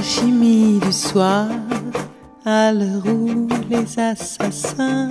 l'alchimie du soir, à l'heure où les assassins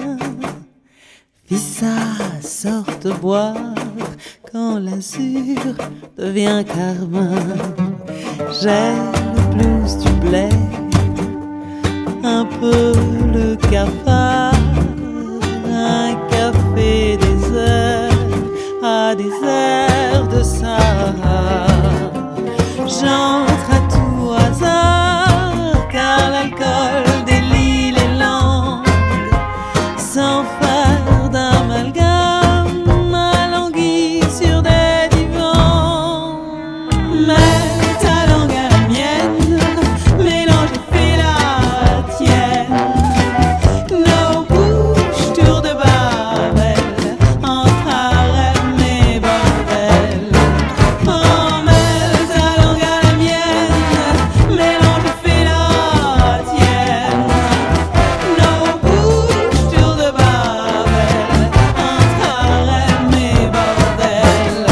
Vissa sortent boire quand l'azur devient carmin. J'ai le blues du bled, un peu le cafard, un café désert à des airs de Sahara. J'entre à tout hasard car l'alcool délie les langues sans faire d'amalgame, alanguie sur des divans. Mets ta langue à la mienne, mélange et fais la tienne. Nos bouches tour de Babel, entre harem et bordel. Oh, mets ta langue à la mienne, mélange et fais la tienne. Nos bouches tour de Babel, entre harem et bordel.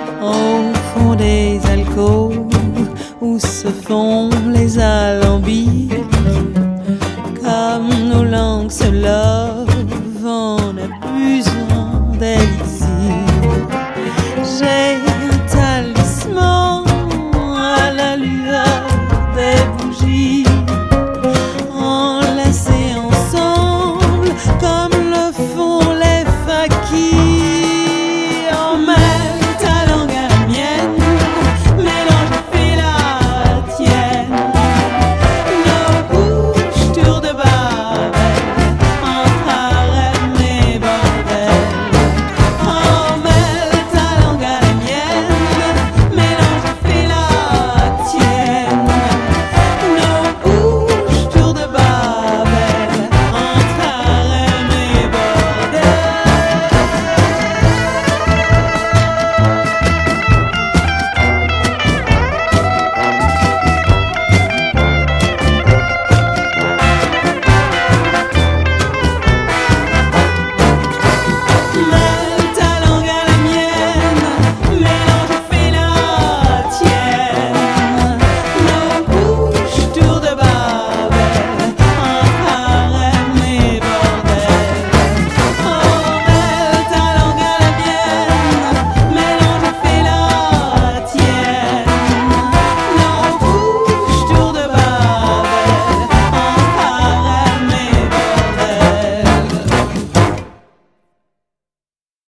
Au fond des alcôves où se font les alambics,